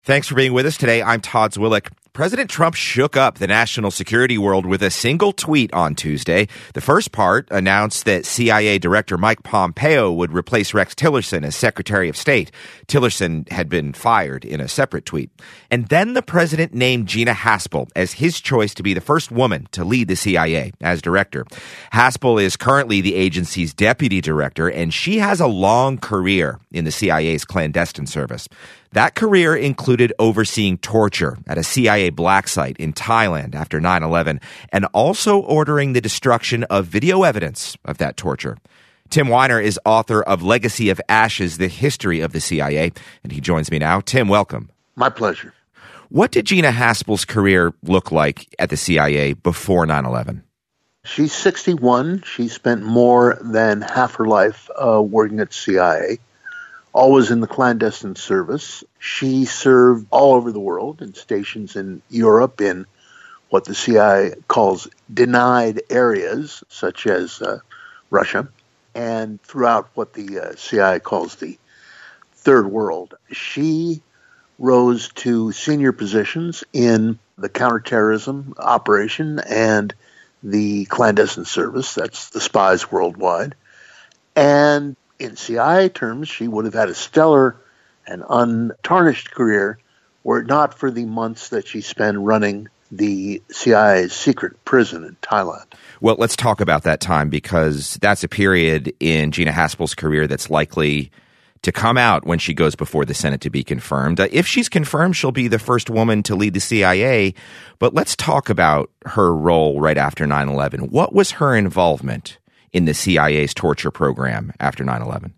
Thanks for being with us today. I'm Todd Zwillich. President Trump shook up the national security world with a single tweet on Tuesday. The first part announced that CIA Director Mike Pompeo would replace Rex Tillerson as Secretary of State. Tillerson had been fired in a separate tweet. And then the president named Gina Haspel as his choice to be the first woman to lead the CIA as director. Haspel is currently the agency's deputy director, and she has a long career in the CIA's clandestine service. That career included overseeing torture at a CIA black site in Thailand after 9/11 and also ordering the destruction of video evidence of that torture. Tim Weiner is author of Legacy of Ashes, The History of the CIA, and he joins me now. Tim, welcome. My pleasure. What did Gina Haspel's career look like at the CIA before 9/11? She's 61. She spent more than half her life working at CIA. Always in the clandestine service. She served all over the world in stations in Europe, in what the CIA calls denied areas, such as Russia, and throughout what the CIA calls the Third World. She rose to senior positions in the counterterrorism operation and the clandestine service, that's the spies worldwide, and in CIA terms, she would have had a stellar and untarnished career were it not for the months that she spent running the CIA's secret prison in Thailand. Well, let's talk about that time because that's a period in Gina Haspel's career that's likely to come out when she goes before the Senate to be confirmed. If she's confirmed, she'll be the first woman to lead the CIA. But let's talk about her role right after 9/11. What was her involvement in the CIA's torture program after 9/11?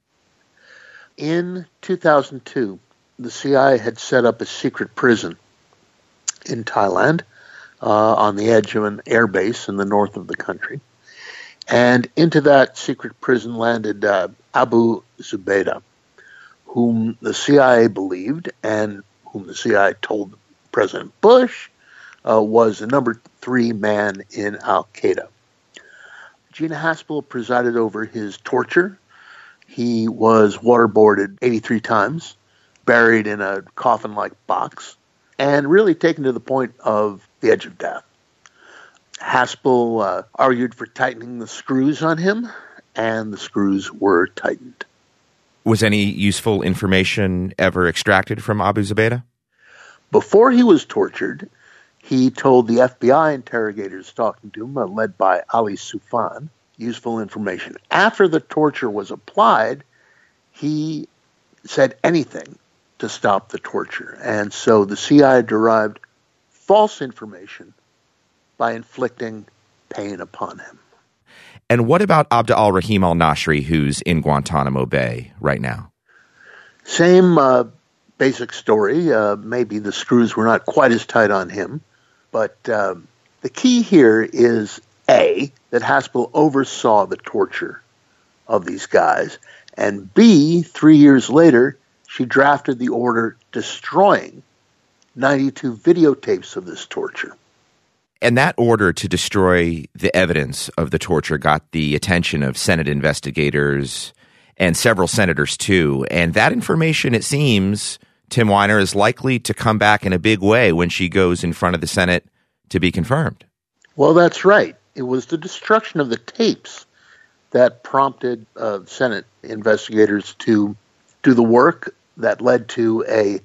In 2002, the CIA had set up a secret prison in Thailand on the edge of an air base in the north of the country. And into that secret prison landed Abu Zubaydah, whom the CIA believed and whom the CIA told President Bush was the number 3 man in Al-Qaeda. Gina Haspel presided over his torture. He was waterboarded 83 times, buried in a coffin-like box, and really taken to the point of the edge of death. Haspel argued for tightening the screws on him, and the screws were tightened. Was any useful information ever extracted from Abu Zubaydah? Before he was tortured, he told the FBI interrogators talking to him, led by Ali Soufan, useful information. After the torture was applied, he said anything to stop the torture. And so the CIA derived false information by inflicting pain upon him. And what about Abd al-Rahim al-Nashri, who's in Guantanamo Bay right now? Same basic story. Maybe the screws were not quite as tight on him. But the key here is, A, that Haspel oversaw the torture of these guys, and B, 3 years later, she drafted the order destroying 92 videotapes of this torture. And that order to destroy the evidence of the torture got the attention of Senate investigators and several senators too. And that information, it seems, Tim Weiner, is likely to come back in a big way when she goes in front of the Senate to be confirmed. Well, that's right. It was the destruction of the tapes that prompted Senate investigators to do the work that led to a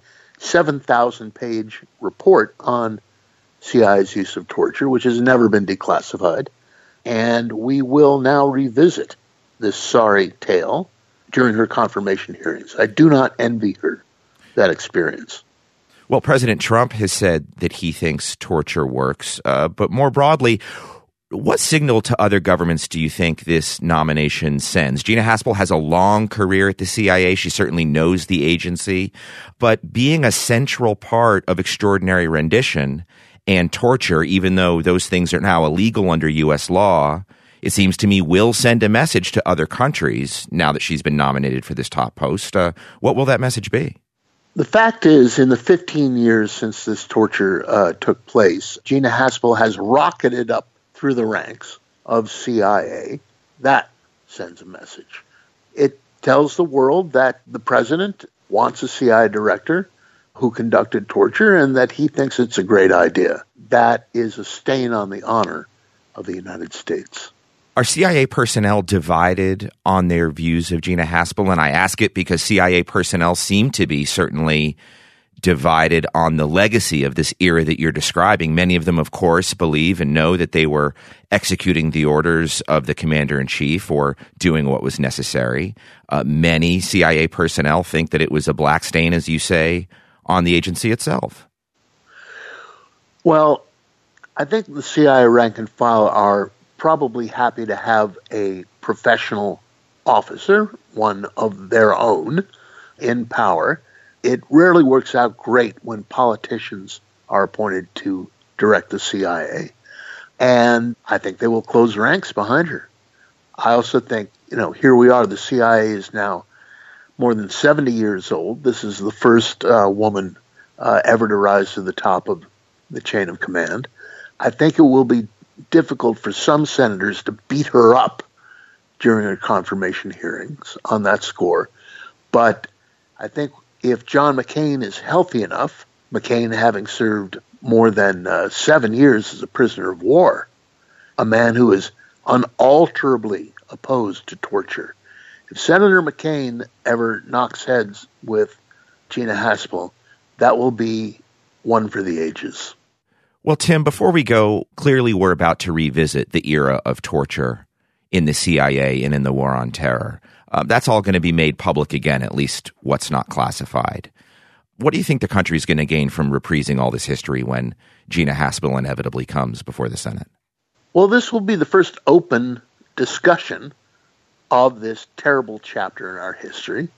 7,000-page report on CIA's use of torture, which has never been declassified. And we will now revisit this sorry tale during her confirmation hearings. I do not envy her that experience. Well, President Trump has said that he thinks torture works, but more broadly, what signal to other governments do you think this nomination sends? Gina Haspel has a long career at the CIA. She certainly knows the agency, but being a central part of extraordinary rendition and torture, even though those things are now illegal under U.S. law, it seems to me will send a message to other countries now that she's been nominated for this top post. What will that message be? The fact is, in the 15 years since this torture took place, Gina Haspel has rocketed up through the ranks of CIA. That sends a message. It tells the world that the president wants a CIA director who conducted torture and that he thinks it's a great idea. That is a stain on the honor of the United States. Are CIA personnel divided on their views of Gina Haspel? And I ask it because CIA personnel seem to be certainly divided on the legacy of this era that you're describing. Many of them, of course, believe and know that they were executing the orders of the commander-in-chief or doing what was necessary. Many CIA personnel think that it was a black stain, as you say, on the agency itself. Well, I think the CIA rank and file are probably happy to have a professional officer, one of their own, in power. It rarely works out great when politicians are appointed to direct the CIA. And I think they will close ranks behind her. I also think, here we are. The CIA is now more than 70 years old. This is the first woman ever to rise to the top of the chain of command. I think it will be difficult for some senators to beat her up during her confirmation hearings on that score. But I think if John McCain is healthy enough, McCain having served more than 7 years as a prisoner of war, a man who is unalterably opposed to torture, if Senator McCain ever knocks heads with Gina Haspel, that will be one for the ages. Well, Tim, before we go, clearly we're about to revisit the era of torture in the CIA and in the War on Terror. That's all going to be made public again, at least what's not classified. What do you think the country is going to gain from reprising all this history when Gina Haspel inevitably comes before the Senate? Well, this will be the first open discussion of this terrible chapter in our history,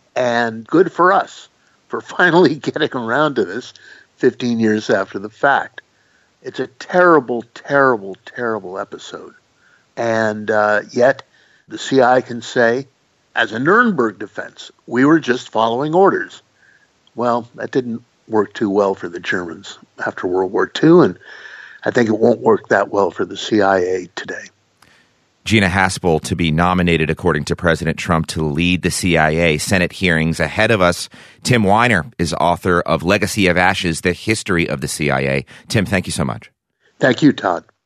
and good for us for finally getting around to this 15 years after the fact. It's a terrible, terrible, terrible episode. And yet the CIA can say, as a Nuremberg defense, we were just following orders. Well, that didn't work too well for the Germans after World War II, and I think it won't work that well for the CIA today. Gina Haspel to be nominated, according to President Trump, to lead the CIA Senate hearings ahead of us. Tim Weiner is author of Legacy of Ashes, The History of the CIA. Tim, thank you so much. Thank you, Todd.